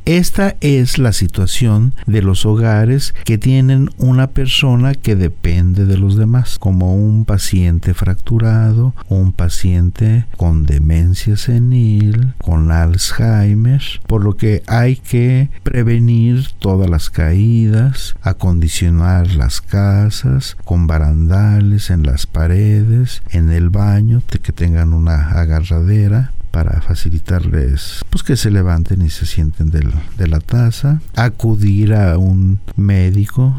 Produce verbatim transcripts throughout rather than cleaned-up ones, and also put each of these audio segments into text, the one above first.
Esta es la situación de los hogares que tienen una persona que depende de los demás, como un paciente fracturado, un paciente con demencia senil, con Alzheimer, por lo que hay que prevenir todas las caídas, acondicionar las casas con barandales en las paredes, en el baño, que tengan una agarradera para facilitarles pues que se levanten y se sienten del, de la taza, acudir a un médico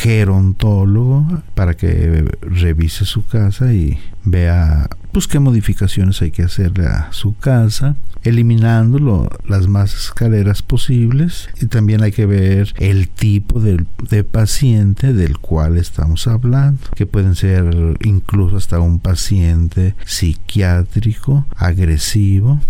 gerontólogo para que revise su casa y vea pues qué modificaciones hay que hacerle a su casa, eliminando lo, las más escaleras posibles, y también hay que ver el tipo de, de paciente del cual estamos hablando, que pueden ser incluso hasta un paciente psiquiátrico agresivo,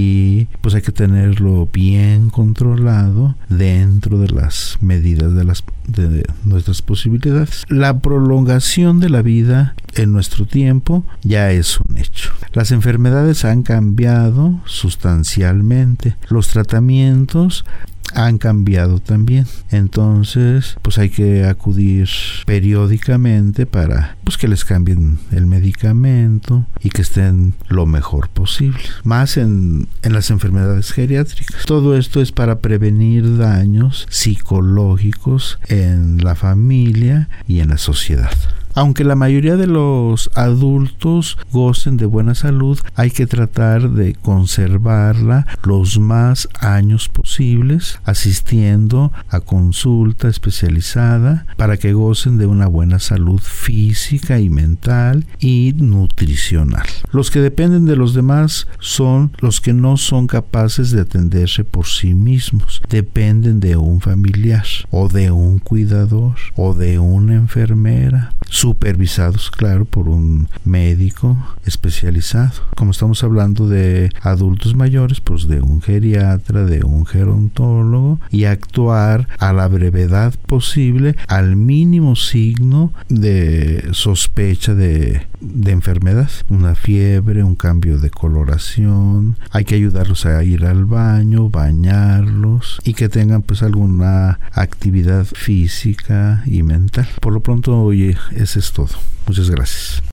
y pues hay que tenerlo bien controlado dentro de las medidas de las de, de nuestras posibilidades. La prolongación de la vida en nuestro tiempo ya es un hecho. Las enfermedades han cambiado sustancialmente. Los tratamientos han cambiado también. Entonces, pues hay que acudir periódicamente para pues que les cambien el medicamento y que estén lo mejor posible. Más en, en las enfermedades geriátricas. Todo esto es para prevenir daños psicológicos en la familia y en la sociedad. Aunque la mayoría de los adultos gocen de buena salud, hay que tratar de conservarla los más años posibles, asistiendo a consulta especializada para que gocen de una buena salud física y mental y nutricional. Los que dependen de los demás son los que no son capaces de atenderse por sí mismos. Dependen de un familiar o de un cuidador o de una enfermera, supervisados, claro, por un médico especializado. Como estamos hablando de adultos mayores, pues de un geriatra, de un gerontólogo, y actuar a la brevedad posible al mínimo signo de sospecha de, de enfermedad, una fiebre, un cambio de coloración. Hay que ayudarlos a ir al baño, bañarlos y que tengan pues alguna actividad física y mental. Por lo pronto, oye, ese es todo. Muchas gracias.